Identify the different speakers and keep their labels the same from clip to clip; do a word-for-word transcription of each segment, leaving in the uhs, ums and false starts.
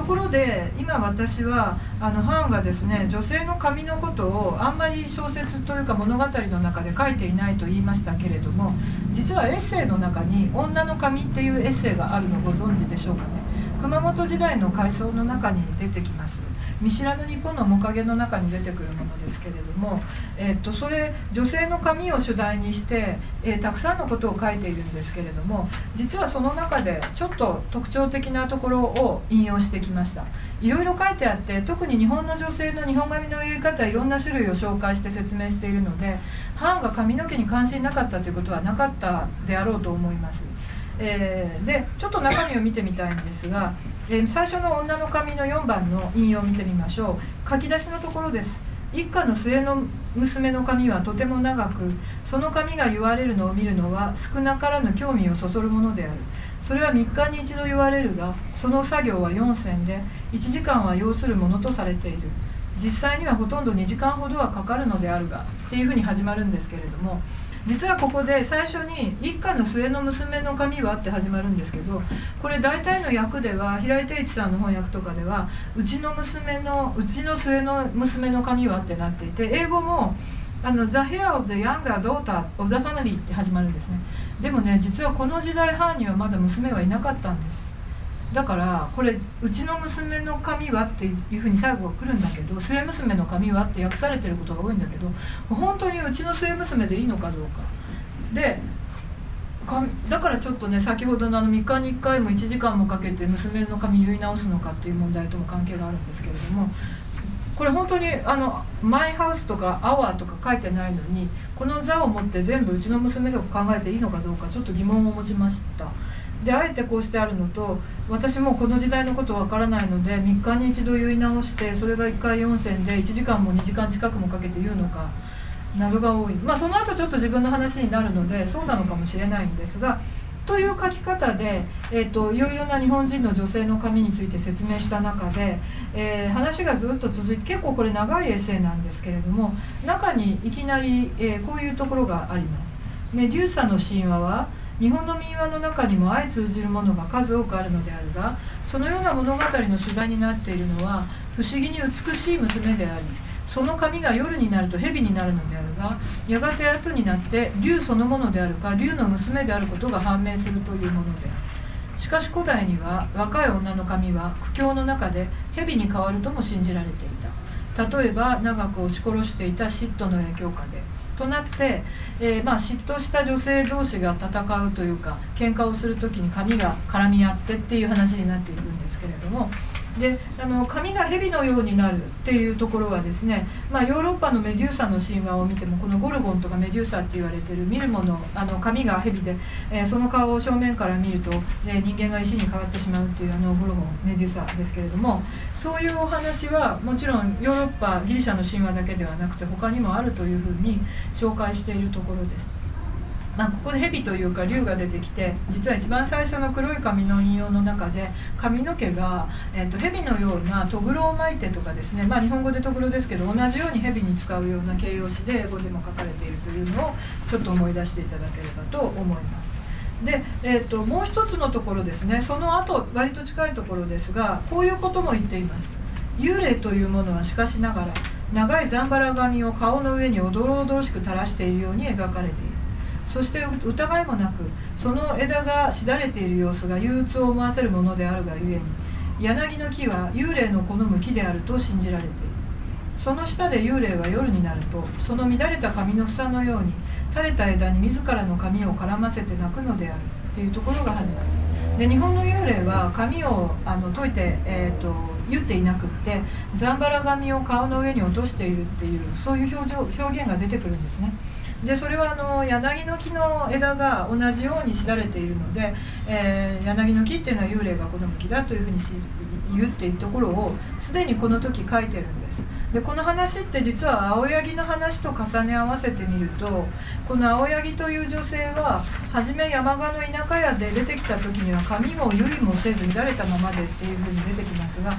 Speaker 1: ころで今私はあのハーンがですね、女性の髪のことをあんまり小説というか物語の中で書いていないと言いましたけれども、実はエッセイの中に女の髪っていうエッセイがあるのをご存知でしょうかね。熊本時代の回想の中に出てきます。見知らぬ日本の面影の中に出てくるものですけれども、えー、っとそれ女性の髪を主題にして、えー、たくさんのことを書いているんですけれども、実はその中でちょっと特徴的なところを引用してきました。いろいろ書いてあって、特に日本の女性の日本髪の結い方、いろんな種類を紹介して説明しているので、ハーンが髪の毛に関心なかったということはなかったであろうと思います。えー、でちょっと中身を見てみたいんですが、えー、最初の女の髪のよんばんの引用を見てみましょう。書き出しのところです。一家の末の娘の髪はとても長く、その髪が言われるのを見るのは少なからぬ興味をそそるものである。それはみっかに一度言われるが、その作業はよんせんでいちじかんは要するものとされている。実際にはほとんどにじかんほどはかかるのであるが、っていうふうに始まるんですけれども、実はここで最初に一家の末の娘の髪はって始まるんですけど、これ大体の訳では、平井貞一さんの翻訳とかでは、うちの娘のうちの末の娘の髪はってなっていて、英語もあの The hair of the younger daughter of the family って始まるんですね。でもね、実はこの時代ハーンにはまだ娘はいなかったんです。だからこれうちの娘の髪はっていうふうに最後が来るんだけど、末娘の髪はって訳されてることが多いんだけど、本当にうちの末娘でいいのかどうかで、かだからちょっとね、先ほどのあのみっかにいっかいもいちじかんもかけて娘の髪結い直すのかっていう問題とも関係があるんですけれども、これ本当にあのマイハウスとかアワーとか書いてないのに、この座を持って全部うちの娘とか考えていいのかどうかちょっと疑問を持ちました。であえてこうしてあるのと、私もこの時代のことわからないのでみっかに一度言い直して、それがいっかいよんせんでいちじかんもにじかん近くもかけて言うのか謎が多い。まあその後ちょっと自分の話になるのでそうなのかもしれないんですが、という書き方で、えー、といろいろな日本人の女性の髪について説明した中で、えー、話がずっと続いて、結構これ長いエッセイなんですけれども、中にいきなり、えー、こういうところがあります。メデューサの神話は日本の民話の中にも相通じるものが数多くあるのであるが、そのような物語の主題になっているのは不思議に美しい娘であり、その髪が夜になると蛇になるのであるが、やがて後になって竜そのものであるか竜の娘であることが判明するというものである。しかし古代には若い女の髪は苦境の中で蛇に変わるとも信じられていた。例えば長く押し殺していた嫉妬の影響下でとなって、えーまあ、嫉妬した女性同士が戦うというか喧嘩をするときに髪が絡み合ってっていう話になっているんですけれども、であの髪が蛇のようになるっていうところはですね、まあ、ヨーロッパのメデューサの神話を見ても、このゴルゴンとかメデューサって言われている見るもの、あの髪が蛇で、えー、その顔を正面から見ると、えー、人間が石に変わってしまうっていうあのゴルゴンメデューサですけれども、そういうお話はもちろんヨーロッパギリシャの神話だけではなくて他にもあるというふうに紹介しているところです。まあ、ここで蛇というか竜が出てきて、実は一番最初の黒い紙の引用の中で髪の毛が、えー、と蛇のようなトグロを巻いてとかですね、まあ、日本語でトグロですけど同じように蛇に使うような形容詞で英語でも書かれているというのをちょっと思い出していただければと思います。で、えー、ともう一つのところですね、その後割と近いところですが、こういうことも言っています。幽霊というものはしかしながら長いざんばら髪を顔の上におどろおどろしく垂らしているように描かれている。そして疑いもなくその枝がしだれている様子が憂鬱を思わせるものであるがゆえに、柳の木は幽霊の好む木であると信じられている。その下で幽霊は夜になると、その乱れた髪の房のように垂れた枝に自らの髪を絡ませて鳴くのであるっていうところが始まります。で、日本の幽霊は髪をあの解いて、えーと言っていなくって、ざんばら髪を顔の上に落としているっていう、そういう表情表現が出てくるんですね。でそれはあの柳の木の枝が同じようにしだれているので、えー、柳の木っていうのは幽霊が好む木だというふうに言っているところをすでにこの時書いてるんです。でこの話って実は青柳の話と重ね合わせてみると、この青柳という女性は初め山鹿の田舎屋で出てきた時には髪も結いもせず乱れたままでっていうふうに出てきますが、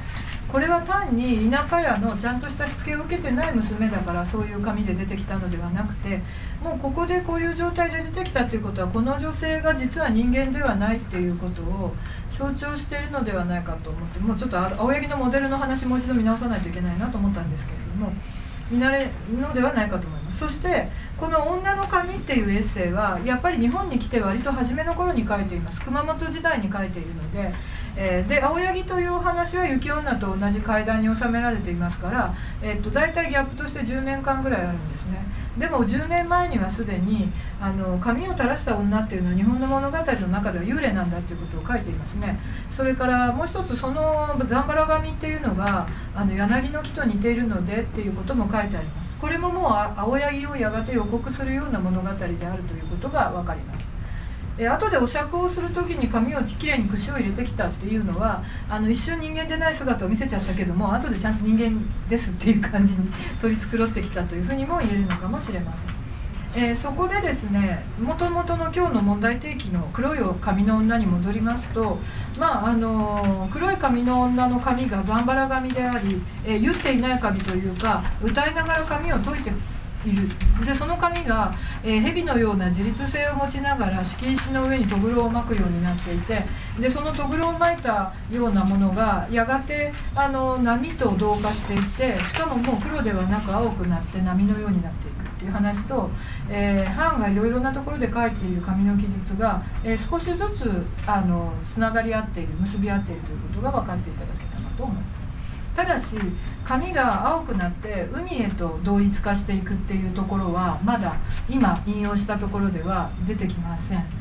Speaker 1: これは単に田舎屋のちゃんとしたしつけを受けてない娘だからそういう紙で出てきたのではなくて、もうここでこういう状態で出てきたっていうことはこの女性が実は人間ではないっていうことを象徴しているのではないかと思って、もうちょっと青柳のモデルの話もう一度見直さないといけないなと思ったんですけれども、見慣れるのではないかと思います。そしてこの「女の髪」っていうエッセイはやっぱり日本に来て割と初めの頃に書いています。熊本時代に書いているので、えー、で青柳というお話は雪女と同じ階段に収められていますから、えー、と大体ギャップとしてじゅうねんかんぐらいあるんですね。でもじゅうねんまえにはすでにあの髪を垂らした女っていうのは日本の物語の中では幽霊なんだっていうことを書いていますね。それからもう一つ、そのザンバラ髪っていうのがあの柳の木と似ているのでっていうことも書いてあります。これももう青柳をやがて予告するような物語であるということが分かります。え後でお酌をする時に髪をきれいに櫛を入れてきたっていうのはあの一瞬人間でない姿を見せちゃったけども、後でちゃんと人間ですっていう感じに取り繕ってきたというふうにも言えるのかもしれません。えー、そこでですね、もともとの今日の問題提起の黒い髪の女に戻りますと、まああのー、黒い髪の女の髪がザンバラ髪であり、えー、言っていない髪というか歌いながら髪を解いている。でその髪が、えー、蛇のような自立性を持ちながら敷石の上にとぐろを巻くようになっていて、でそのとぐろを巻いたようなものがやがてあの波と同化していって、しかももう黒ではなく青くなって波のようになっていくっていう話と、えー、ハンがいろいろなところで書いている髪の記述が、えー、少しずつあのつながり合っている、結び合っているということが分かっていただけたかと思います。ただし髪が青くなって海へと同一化していくっていうところはまだ今引用したところでは出てきません。